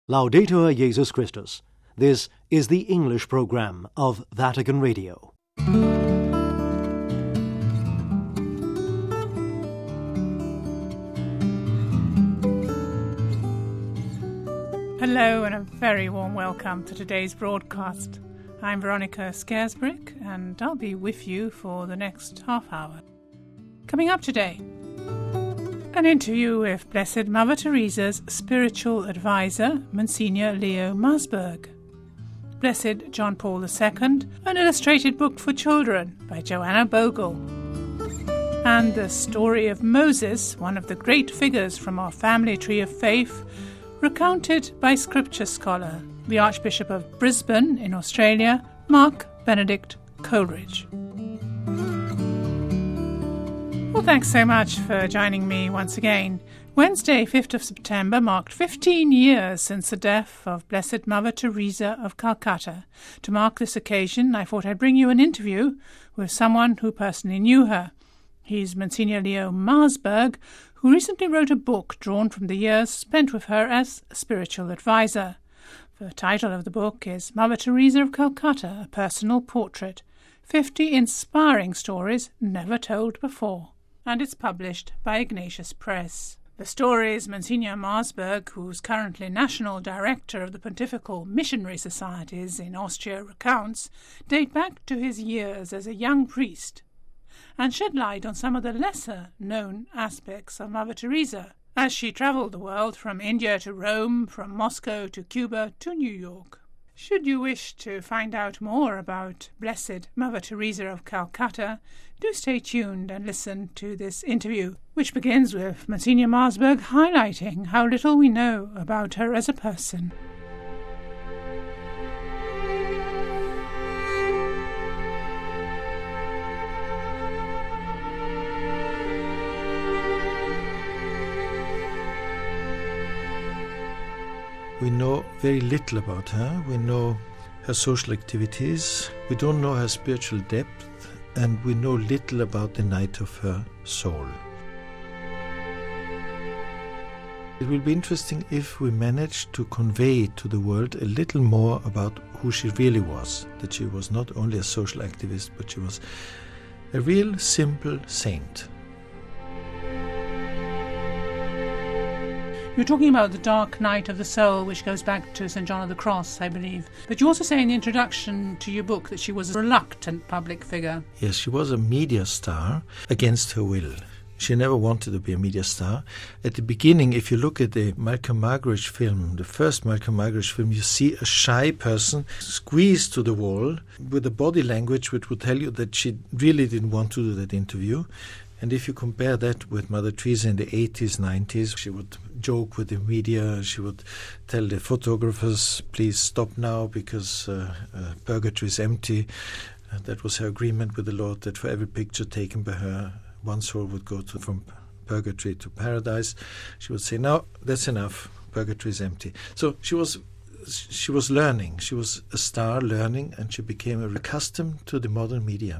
Laudetur Jesus Christus. This is the English program of Vatican Radio. Hello and a very warm welcome to today's broadcast. I'm Veronica Scaresbrick and I'll be with you for the next half hour. Coming up today, an interview with Blessed Mother Teresa's spiritual advisor, Monsignor Leo Marsberg. Blessed John Paul II, an illustrated book for children by Joanna Bogle. And the story of Moses, one of the great figures from our family tree of faith, recounted by scripture scholar, the Archbishop of Brisbane in Australia, Mark Benedict Coleridge. Well, thanks so much for joining me once again. Wednesday, 5th of September, marked 15 years since the death of Blessed Mother Teresa of Calcutta. To mark this occasion, I thought I'd bring you an interview with someone who personally knew her. He's Monsignor Leo Marsberg, who recently wrote a book drawn from the years spent with her as a spiritual advisor. The title of the book is Mother Teresa of Calcutta, A Personal Portrait, 50 Inspiring Stories Never Told Before, and it's published by Ignatius Press. The stories Monsignor Marsberg, who's currently National Director of the Pontifical Missionary Societies in Austria, recounts, date back to his years as a young priest, and shed light on some of the lesser-known aspects of Mother Teresa, as she travelled the world from India to Rome, from Moscow to Cuba to New York. Should you wish to find out more about Blessed Mother Teresa of Calcutta, do stay tuned and listen to this interview, which begins with Monsignor Marsberg highlighting how little we know about her as a person. We know very little about her. We know her social activities. We don't know her spiritual depth, and we know little about the night of her soul. It will be interesting if we manage to convey to the world a little more about who she really was, that she was not only a social activist, but she was a real simple saint. You're talking about the dark night of the soul, which goes back to St. John of the Cross, I believe. But you also say in the introduction to your book that she was a reluctant public figure. Yes, she was a media star against her will. She never wanted to be a media star. At the beginning, if you look at the Malcolm Muggeridge film, the first Malcolm Muggeridge film, you see a shy person squeezed to the wall with a body language which would tell you that she really didn't want to do that interview. And if you compare that with Mother Teresa in the 80s, 90s, she would joke with the media. She would tell the photographers, please stop now because purgatory is empty. That was her agreement with the Lord, that for every picture taken by her, one soul would go from purgatory to paradise. She would say, no, that's enough. Purgatory is empty. So she was learning. She was a star learning, and she became accustomed to the modern media.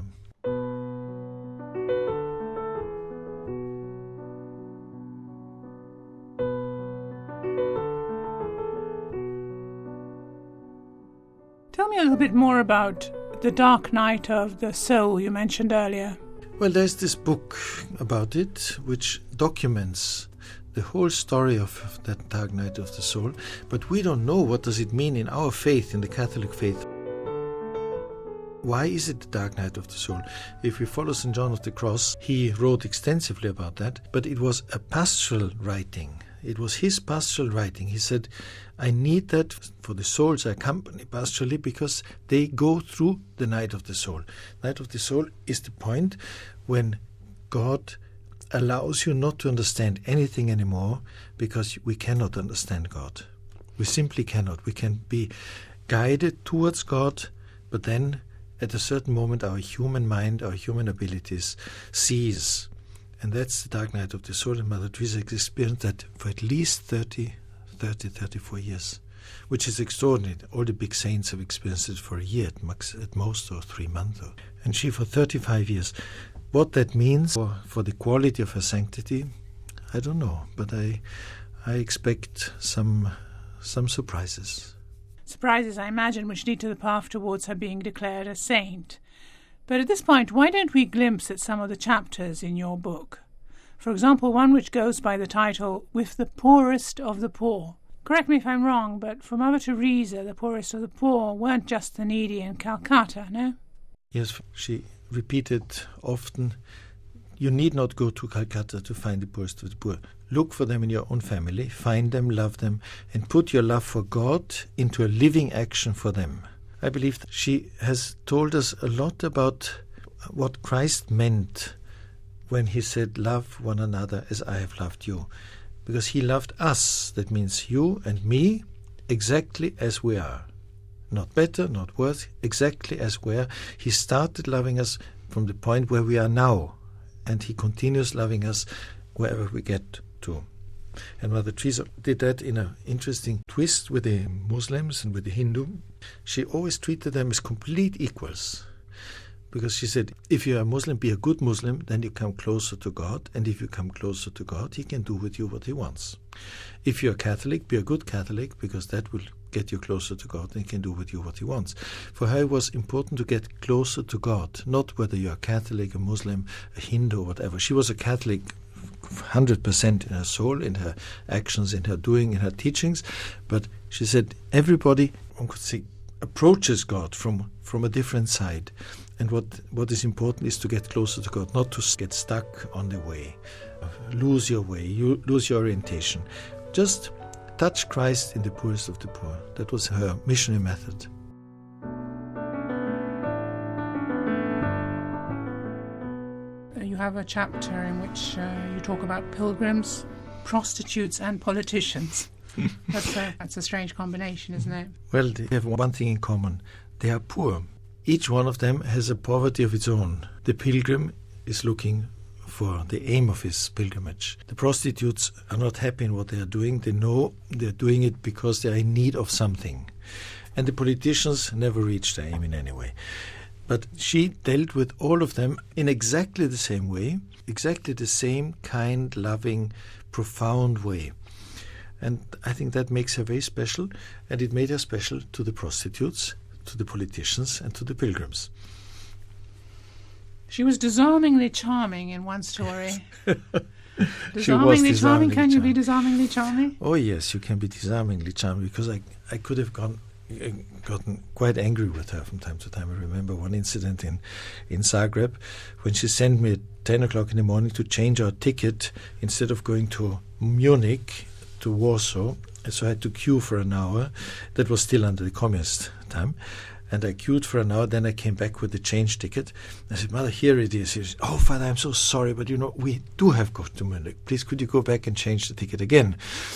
Tell me a little bit more about the dark night of the soul you mentioned earlier. Well, there's this book about it which documents the whole story of that dark night of the soul, but we don't know what does it mean in our faith, in the Catholic faith. Why is it the dark night of the soul? If we follow St. John of the Cross, he wrote extensively about that, but it was a pastoral writing. It was his pastoral writing. He said, I need that for the souls I accompany pastorally because they go through the night of the soul. Night of the soul is the point when God allows you not to understand anything anymore because we cannot understand God. We simply cannot. We can be guided towards God, but then at a certain moment our human mind, our human abilities cease. And that's the dark night of the soul, and Mother Teresa experienced that for at least 34 years, which is extraordinary. All the big saints have experienced it for a year at most, or 3 months. And she for 35 years. What that means for the quality of her sanctity, I don't know. But I expect some some surprises. Surprises, I imagine, which lead to the path towards her being declared a saint. But at this point, why don't we glimpse at some of the chapters in your book? For example, one which goes by the title, With the Poorest of the Poor. Correct me if I'm wrong, but for Mother Teresa, the poorest of the poor weren't just the needy in Calcutta, no? Yes, she repeated often, you need not go to Calcutta to find the poorest of the poor. Look for them in your own family, find them, love them, and put your love for God into a living action for them. I believe that she has told us a lot about what Christ meant when he said, love one another as I have loved you. Because he loved us, that means you and me, exactly as we are. Not better, not worse, exactly as we are. He started loving us from the point where we are now, and he continues loving us wherever we get to. And Mother Teresa did that in an interesting twist with the Muslims and with the Hindu. She always treated them as complete equals. Because she said, if you're a Muslim, be a good Muslim, then you come closer to God. And if you come closer to God, he can do with you what he wants. If you're a Catholic, be a good Catholic, because that will get you closer to God and he can do with you what he wants. For her, it was important to get closer to God, not whether you're a Catholic, a Muslim, a Hindu, or whatever. She was a Catholic 100% in her soul, in her actions, in her doing, in her teachings. But she said, everybody, one could say, approaches God from a different side. And what is important is to get closer to God, not to get stuck on the way, lose your way, you lose your orientation. Just touch Christ in the poorest of the poor. That was her missionary method. You have a chapter in which you talk about pilgrims, prostitutes and politicians. That's a strange combination, isn't it? Well, they have one thing in common. They are poor. Each one of them has a poverty of its own. The pilgrim is looking for the aim of his pilgrimage. The prostitutes are not happy in what they are doing. They know they're doing it because they are in need of something. And the politicians never reach their aim in any way. But she dealt with all of them in exactly the same way, exactly the same kind, loving, profound way. And I think that makes her very special, and it made her special to the prostitutes, to the politicians, and to the pilgrims. She was disarmingly charming in one story. Disarmingly charming. Can you be disarmingly charming? Oh yes, you can be disarmingly charming, because I could have gotten quite angry with her from time to time. I remember one incident in Zagreb when she sent me at 10 o'clock in the morning to change our ticket instead of going to Munich, to Warsaw. And so I had to queue for an hour. That was still under the communist time. And I queued for an hour, then I came back with the change ticket. I said, Mother, here it is. He said, oh, Father, I'm so sorry, but we do have to go to Munich. Please, could you go back and change the ticket again?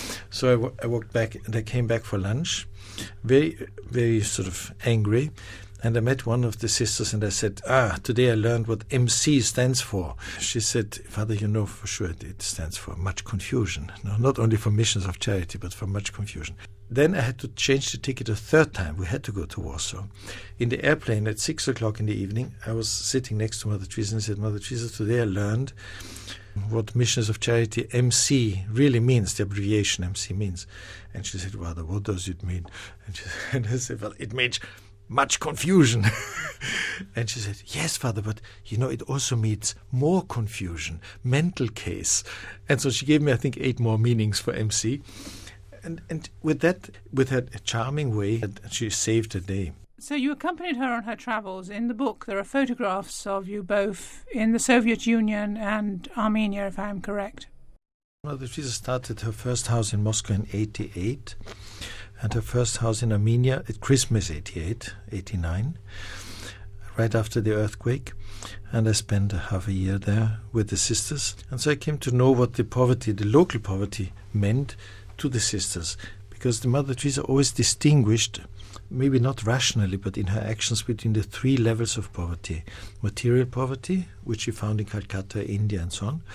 So I walked back, and I came back for lunch, very, very sort of angry. And I met one of the sisters, and I said, today I learned what MC stands for. She said, Father, you know for sure it stands for much confusion. No, not only for missions of charity, but for much confusion. Then I had to change the ticket a third time. We had to go to Warsaw. In the airplane at 6 o'clock in the evening, I was sitting next to Mother Teresa and said, Mother Teresa, today I learned what Missions of Charity, MC, really means, the abbreviation MC means. And she said, Father, what does it mean? And I said, well, it means much confusion. And she said, yes, Father, but it also means more confusion, mental case. And so she gave me, I think, 8 more meanings for MC. And with her charming way, she saved the day. So you accompanied her on her travels. In the book, there are photographs of you both in the Soviet Union and Armenia, if I'm correct. Mother Teresa started her first house in Moscow in 1988, and her first house in Armenia at Christmas 1989, right after the earthquake. And I spent half a year there with the sisters. And so I came to know what the local poverty meant to the sisters, because the Mother Teresa always distinguished, maybe not rationally, but in her actions, between the 3 levels of poverty. Material poverty, which she found in Calcutta, India, and so on.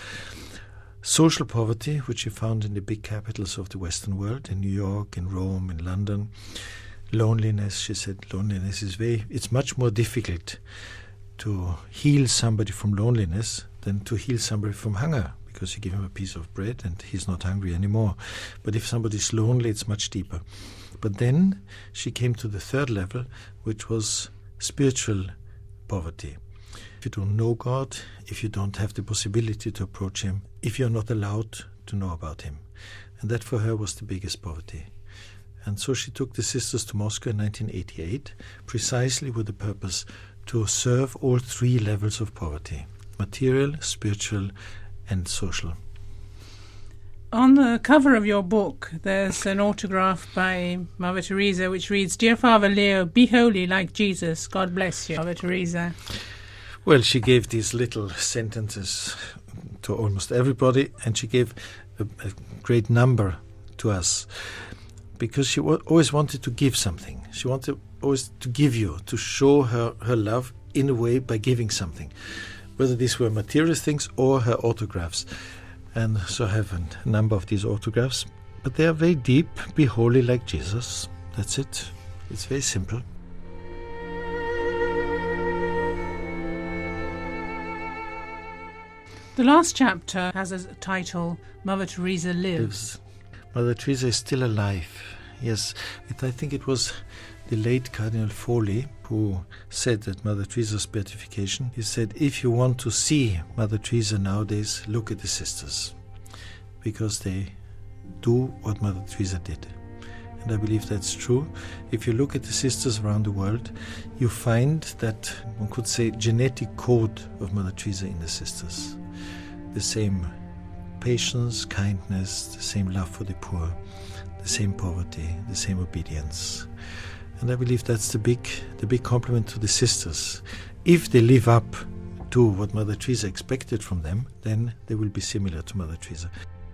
Social poverty, which she found in the big capitals of the Western world, in New York, in Rome, in London. Loneliness, she said, loneliness it's much more difficult to heal somebody from loneliness than to heal somebody from hunger, because you give him a piece of bread and he's not hungry anymore. But if somebody's lonely, it's much deeper. But then she came to the third level, which was spiritual poverty. If you don't know God, if you don't have the possibility to approach him, if you're not allowed to know about him. And that for her was the biggest poverty. And so she took the sisters to Moscow in 1988, precisely with the purpose to serve all three levels of poverty: material, spiritual, and social. On the cover of your book, there's an autograph by Mother Teresa which reads, "Dear Father Leo, be holy like Jesus. God bless you, Mother Teresa." Well, she gave these little sentences to almost everybody, and she gave a great number to us, because she always wanted to give something. She wanted always to give you, to show her love in a way by giving something, whether these were material things or her autographs. And so I have a number of these autographs, but they are very deep. Be holy like Jesus. That's it. It's very simple. The last chapter has a title, Mother Teresa Lives. Mother Teresa is still alive. Yes, I think it was the late Cardinal Foley who said at Mother Teresa's beatification, he said, if you want to see Mother Teresa nowadays, look at the sisters, because they do what Mother Teresa did. And I believe that's true. If you look at the sisters around the world, you find that, one could say, genetic code of Mother Teresa in the sisters. The same patience, kindness, the same love for the poor, the same poverty, the same obedience. And I believe that's the big compliment to the sisters. If they live up to what Mother Teresa expected from them, then they will be similar to Mother Teresa.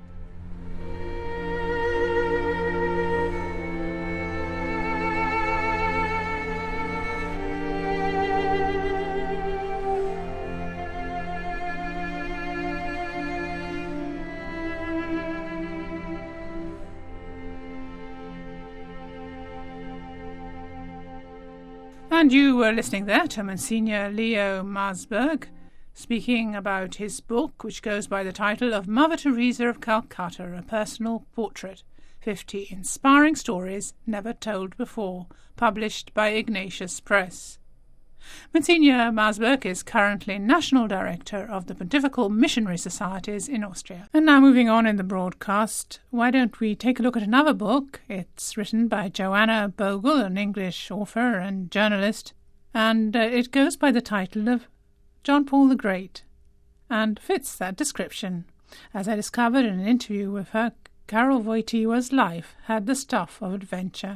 And you were listening there to Monsignor Leo Masberg speaking about his book, which goes by the title of Mother Teresa of Calcutta, A Personal Portrait, 50 Inspiring Stories Never Told Before, published by Ignatius Press. Monsignor Masberg is currently National Director of the Pontifical Missionary Societies in Austria. And now moving on in the broadcast, why don't we take a look at another book? It's written by Joanna Bogle, an English author and journalist, and it goes by the title of John Paul the Great, and fits that description. As I discovered in an interview with her, Karol Wojtyła's life had the stuff of adventure.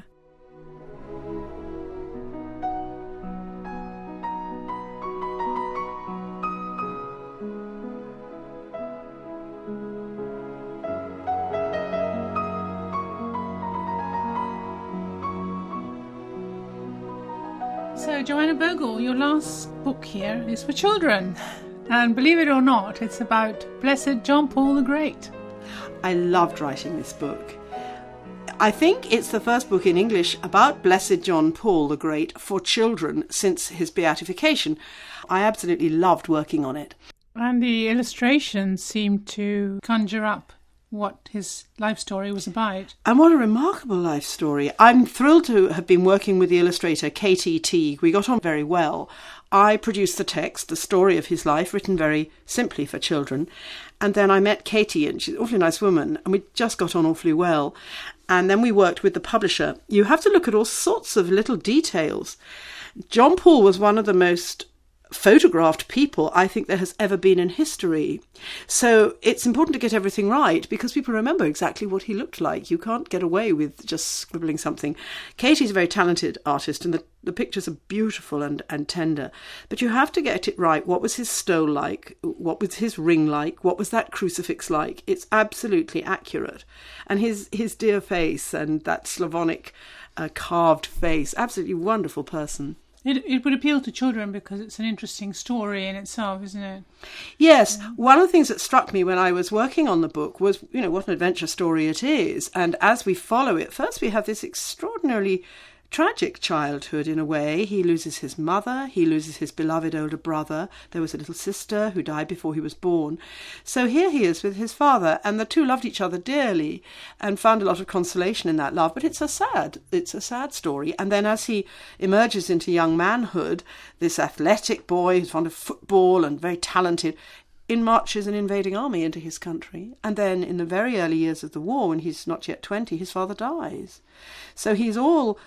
So, Joanna Bogle, your last book here is for children. And believe it or not, it's about Blessed John Paul the Great. I loved writing this book. I think it's the first book in English about Blessed John Paul the Great for children since his beatification. I absolutely loved working on it. And the illustrations seem to conjure up what his life story was about. And what a remarkable life story. I'm thrilled to have been working with the illustrator Katie Teague. We got on very well. I produced the text, the story of his life, written very simply for children. And then I met Katie, and she's an awfully nice woman, and we just got on awfully well. And then we worked with the publisher. You have to look at all sorts of little details. John Paul was one of the most photographed people I think there has ever been in history. So it's important to get everything right because people remember exactly what he looked like. You can't get away with just scribbling something. Katie's a very talented artist and the pictures are beautiful and tender. But you have to get it right. What was his stole like? What was his ring like? What was that crucifix like? It's absolutely accurate. And his dear face and that Slavonic carved face, absolutely wonderful person. It would appeal to children because it's an interesting story in itself, isn't it? Yes. One of the things that struck me when I was working on the book was, what an adventure story it is. And as we follow it, first we have this extraordinarily tragic childhood in a way. He loses his mother, he loses his beloved older brother. There was a little sister who died before he was born. So here he is with his father, and the two loved each other dearly and found a lot of consolation in that love. But it's a sad story. And then as he emerges into young manhood, this athletic boy who's fond of football and very talented marches an invading army into his country. And then in the very early years of the war, when he's not yet 20, his father dies. So he's all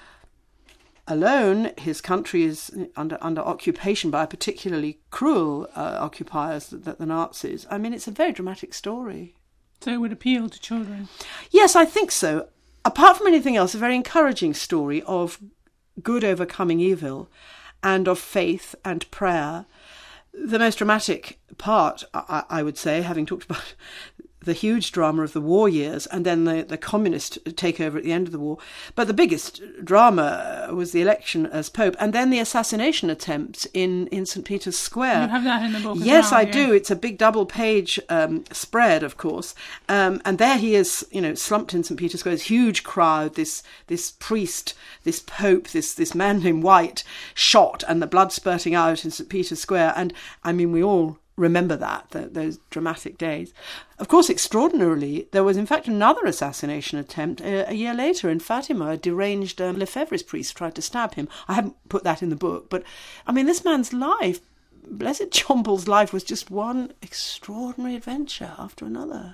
alone. His country is under occupation by particularly cruel occupiers, the Nazis. I mean, it's a very dramatic story. So it would appeal to children? Yes, I think so. Apart from anything else, a very encouraging story of good overcoming evil and of faith and prayer. The most dramatic part, I would say, having talked about the huge drama of the war years and then the communist takeover at the end of the war. But the biggest drama was the election as Pope and then the assassination attempt in St. Peter's Square. You have that in the book as Yes, well, I do. It's a big double-page spread, of course. And there he is, slumped in St. Peter's Square, this huge crowd, this priest, this Pope, this man in white, shot and the blood spurting out in St. Peter's Square. And, I mean, we all remember those dramatic days. Of course, extraordinarily, there was in fact another assassination attempt a year later in Fatima. A deranged Lefebvre's priest tried to stab him. I haven't put that in the book, but I mean, this man's life, Blessed John Paul's life, was just one extraordinary adventure after another.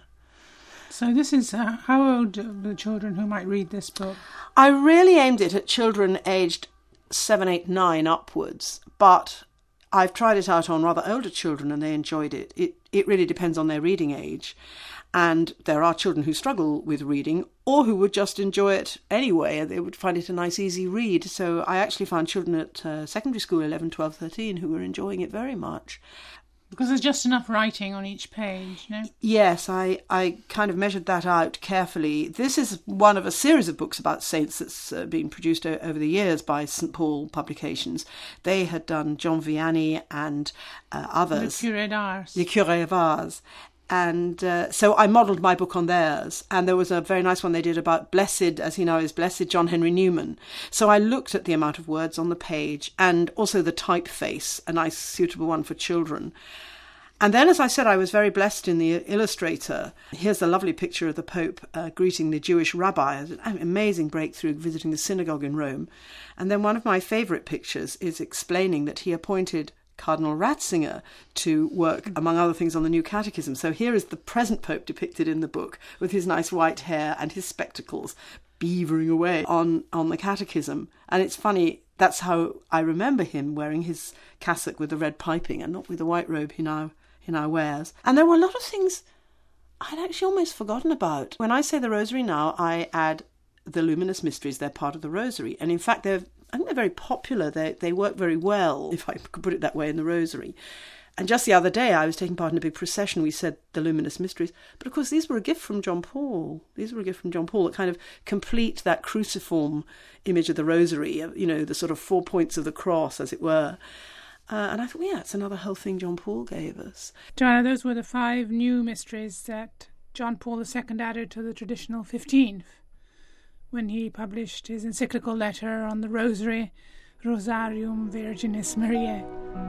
So this is, how old are the children who might read this book? I really aimed it at children aged 7, 8, 9 upwards, but I've tried it out on rather older children and they enjoyed it. It really depends on their reading age. And there are children who struggle with reading or who would just enjoy it anyway. They would find it a nice, easy read. So I actually found children at secondary school, 11, 12, 13, who were enjoying it very much. Because there's just enough writing on each page, no? Yes, I kind of measured that out carefully. This is one of a series of books about saints that's been produced over the years by St. Paul Publications. They had done John Vianney and others. Le Curé d'Ars. Le Curé d'Ars. And so I modelled my book on theirs. And there was a very nice one they did about blessed, as he now is, blessed John Henry Newman. So I looked at the amount of words on the page and also the typeface, a nice suitable one for children. And then, as I said, I was very blessed in the illustrator. Here's a lovely picture of the Pope greeting the Jewish rabbi, an amazing breakthrough visiting the synagogue in Rome. And then one of my favourite pictures is explaining that he appointed Cardinal Ratzinger to work, among other things, on the New Catechism. So here is the present Pope depicted in the book with his nice white hair and his spectacles beavering away on the Catechism. And it's funny, that's how I remember him, wearing his cassock with the red piping and not with the white robe he now wears. And there were a lot of things I'd actually almost forgotten about. When I say the Rosary now, I add the Luminous Mysteries. They're part of the Rosary. And in fact, I think they're very popular. They work very well, if I could put it that way, in the Rosary. And just the other day, I was taking part in a big procession. We said the Luminous Mysteries. But of course, these were a gift from John Paul. These were a gift from John Paul that kind of complete that cruciform image of the Rosary, the sort of 4 points of the cross, as it were. And I thought, yeah, it's another whole thing John Paul gave us. Joanna, those were the 5 new mysteries that John Paul II added to the traditional 15 when he published his encyclical letter on the Rosary, Rosarium Virginis Mariae.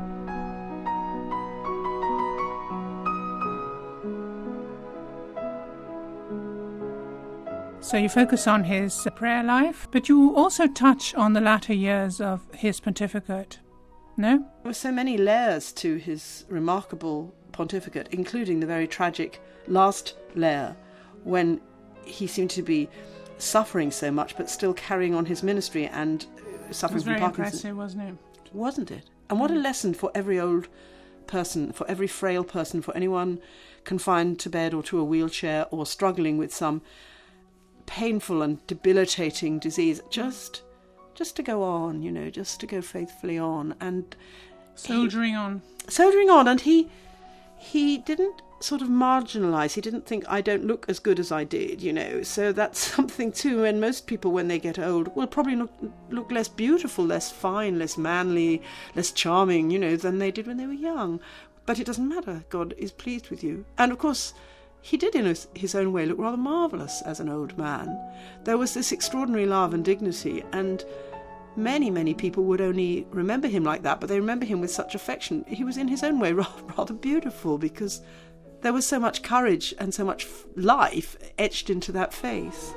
So you focus on his prayer life, but you also touch on the latter years of his pontificate. No? There were so many layers to his remarkable pontificate, including the very tragic last layer, when he seemed to be suffering so much, but still carrying on his ministry and suffering from Parkinson's. It was very impressive, wasn't it? Wasn't it? And what a lesson for every old person, for every frail person, for anyone confined to bed or to a wheelchair or struggling with some painful and debilitating disease. Just to go on, just to go faithfully on. And Soldiering on. And he didn't sort of marginalise. He didn't think, I don't look as good as I did, So that's something too. And most people, when they get old, will probably look less beautiful, less fine, less manly, less charming, than they did when they were young. But it doesn't matter. God is pleased with you. And of course, he did, in his own way, look rather marvellous as an old man. There was this extraordinary love and dignity, and Many, many people would only remember him like that, but they remember him with such affection. He was in his own way rather beautiful, because there was so much courage and so much life etched into that face.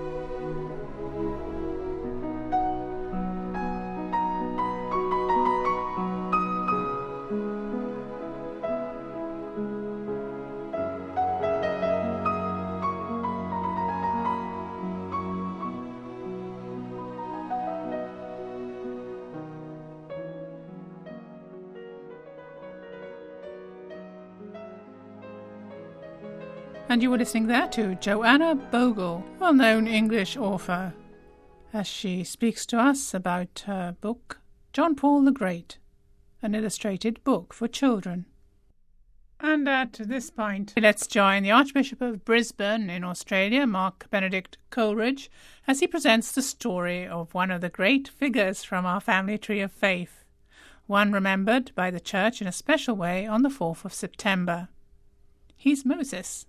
And you were listening there to Joanna Bogle, well-known English author, as she speaks to us about her book, John Paul the Great, an illustrated book for children. And at this point, let's join the Archbishop of Brisbane in Australia, Mark Benedict Coleridge, as he presents the story of one of the great figures from our family tree of faith, one remembered by the Church in a special way on the 4th of September. He's Moses.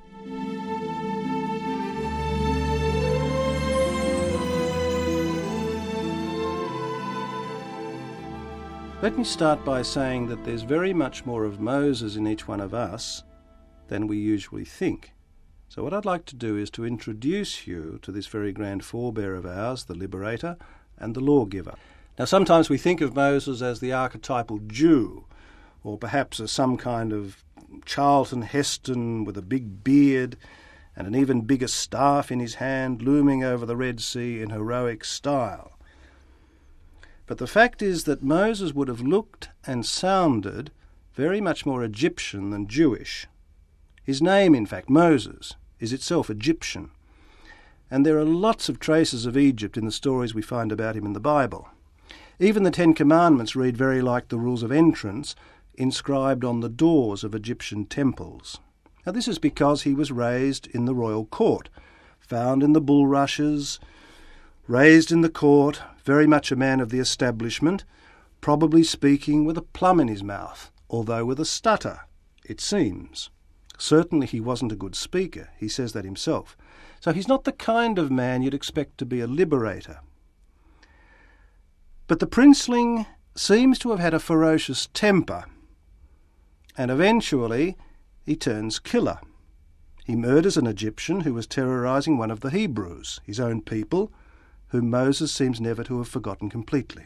Let me start by saying that there's very much more of Moses in each one of us than we usually think. So what I'd like to do is to introduce you to this very grand forebear of ours, the liberator and the lawgiver. Now sometimes we think of Moses as the archetypal Jew, or perhaps as some kind of Charlton Heston with a big beard and an even bigger staff in his hand, looming over the Red Sea in heroic style. But the fact is that Moses would have looked and sounded very much more Egyptian than Jewish. His name, in fact, Moses, is itself Egyptian. And there are lots of traces of Egypt in the stories we find about him in the Bible. Even the Ten Commandments read very like the rules of entrance inscribed on the doors of Egyptian temples. Now this is because he was raised in the royal court, found in the bulrushes, raised in the court, very much a man of the establishment, probably speaking with a plum in his mouth, although with a stutter, it seems. Certainly he wasn't a good speaker, he says that himself. So he's not the kind of man you'd expect to be a liberator. But the princeling seems to have had a ferocious temper, and eventually he turns killer. He murders an Egyptian who was terrorizing one of the Hebrews, his own people, whom Moses seems never to have forgotten completely.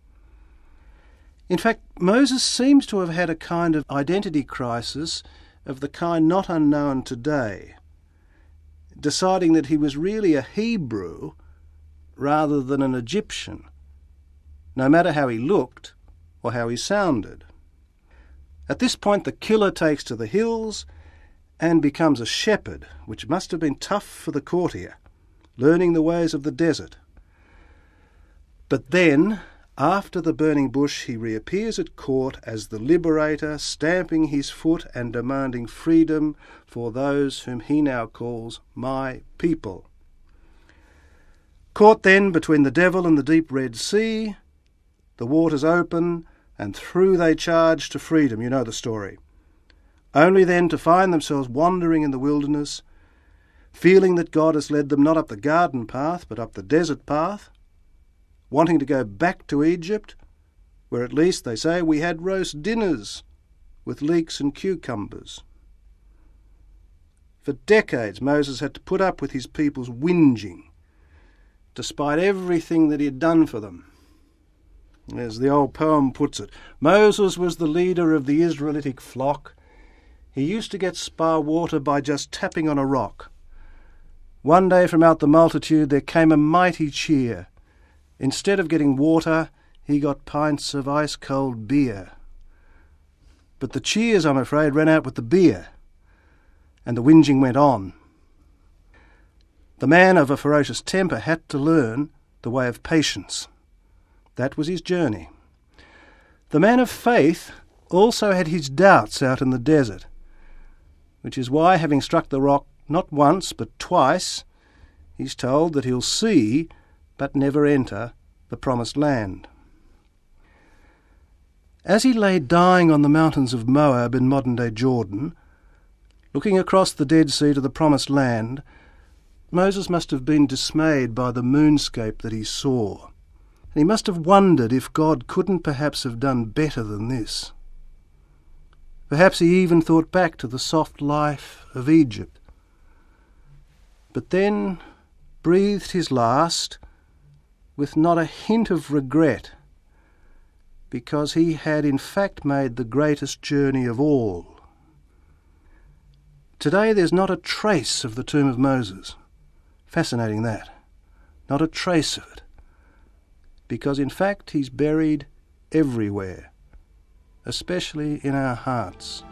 In fact, Moses seems to have had a kind of identity crisis of the kind not unknown today, deciding that he was really a Hebrew rather than an Egyptian, no matter how he looked or how he sounded. At this point the killer takes to the hills and becomes a shepherd, which must have been tough for the courtier, learning the ways of the desert. But then, after the burning bush, he reappears at court as the liberator, stamping his foot and demanding freedom for those whom he now calls my people. Caught then between the devil and the deep Red Sea, the waters open, and through they charge to freedom. You know the story. Only then to find themselves wandering in the wilderness, feeling that God has led them not up the garden path, but up the desert path, wanting to go back to Egypt, where at least, they say, we had roast dinners with leeks and cucumbers. For decades Moses had to put up with his people's whinging, despite everything that he had done for them. As the old poem puts it, Moses was the leader of the Israelitic flock. He used to get spa water by just tapping on a rock. One day from out the multitude there came a mighty cheer. Instead of getting water, he got pints of ice-cold beer. But the cheers, I'm afraid, ran out with the beer, and the whinging went on. The man of a ferocious temper had to learn the way of patience. That was his journey. The man of faith also had his doubts out in the desert, which is why, having struck the rock not once but twice, he's told that he'll see but never enter the promised land. As he lay dying on the mountains of Moab in modern-day Jordan, looking across the Dead Sea to the promised land, Moses must have been dismayed by the moonscape that he saw. And he must have wondered if God couldn't perhaps have done better than this. Perhaps he even thought back to the soft life of Egypt. But then breathed his last with not a hint of regret, because he had in fact made the greatest journey of all. Today there's not a trace of the tomb of Moses. Fascinating that. Not a trace of it. Because in fact he's buried everywhere, especially in our hearts.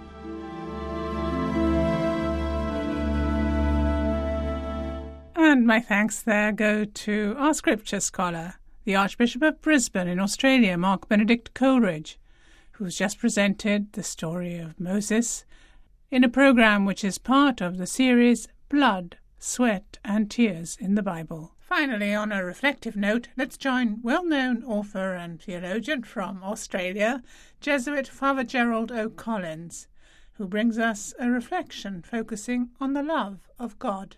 And my thanks there go to our scripture scholar, the Archbishop of Brisbane in Australia, Mark Benedict Coleridge, who's just presented the story of Moses in a programme which is part of the series Blood, Sweat and Tears in the Bible. Finally, on a reflective note, let's join well-known author and theologian from Australia, Jesuit Father Gerald O'Collins, who brings us a reflection focusing on the love of God.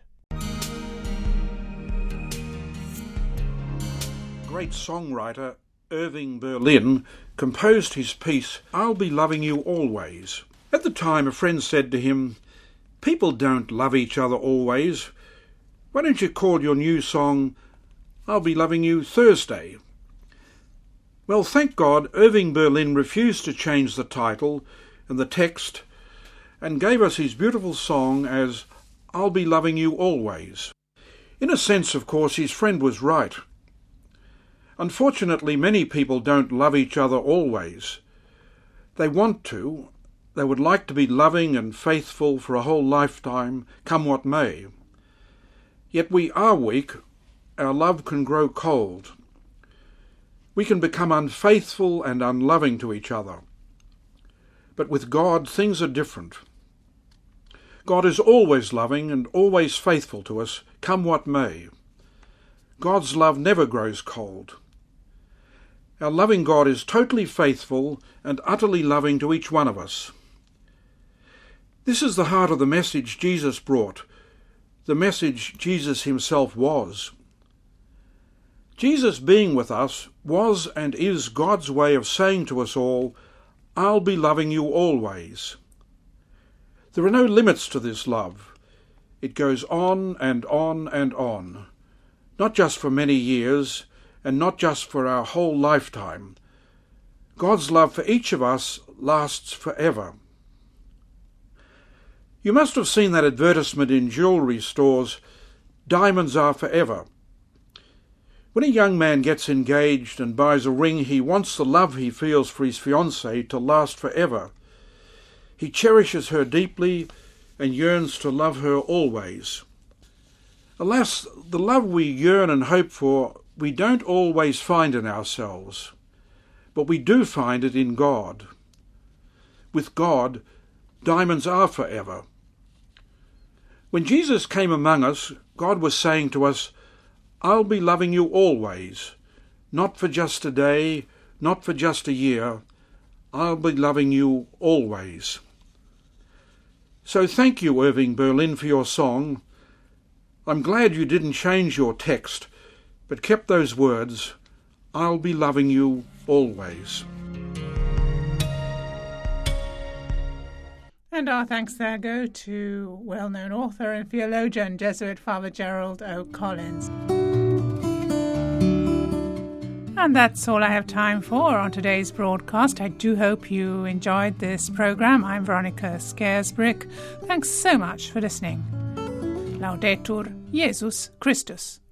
Great songwriter Irving Berlin composed his piece, I'll Be Loving You Always. At the time, a friend said to him, "People don't love each other always. Why don't you call your new song, I'll Be Loving You Thursday?" Well, thank God, Irving Berlin refused to change the title and the text and gave us his beautiful song as I'll Be Loving You Always. In a sense, of course, his friend was right. Unfortunately, many people don't love each other always. They want to. They would like to be loving and faithful for a whole lifetime, come what may. Yet we are weak. Our love can grow cold. We can become unfaithful and unloving to each other. But with God, things are different. God is always loving and always faithful to us, come what may. God's love never grows cold. Our loving God is totally faithful and utterly loving to each one of us. This is the heart of the message Jesus brought, the message Jesus himself was. Jesus being with us was and is God's way of saying to us all, I'll be loving you always. There are no limits to this love. It goes on and on and on, not just for many years, and not just for our whole lifetime. God's love for each of us lasts forever. You must have seen that advertisement in jewellery stores, diamonds are forever. When a young man gets engaged and buys a ring, he wants the love he feels for his fiancée to last forever. He cherishes her deeply and yearns to love her always. Alas, the love we yearn and hope for we don't always find in ourselves, but we do find it in God. With God, diamonds are forever. When Jesus came among us, God was saying to us, I'll be loving you always, not for just a day, not for just a year. I'll be loving you always. So thank you, Irving Berlin, for your song. I'm glad you didn't change your text, but kept those words, I'll be loving you always. And our thanks there go to well-known author and theologian, Jesuit Father Gerald O'Collins. And that's all I have time for on today's broadcast. I do hope you enjoyed this programme. I'm Veronica Scaresbrick. Thanks so much for listening. Laudetur Jesus Christus.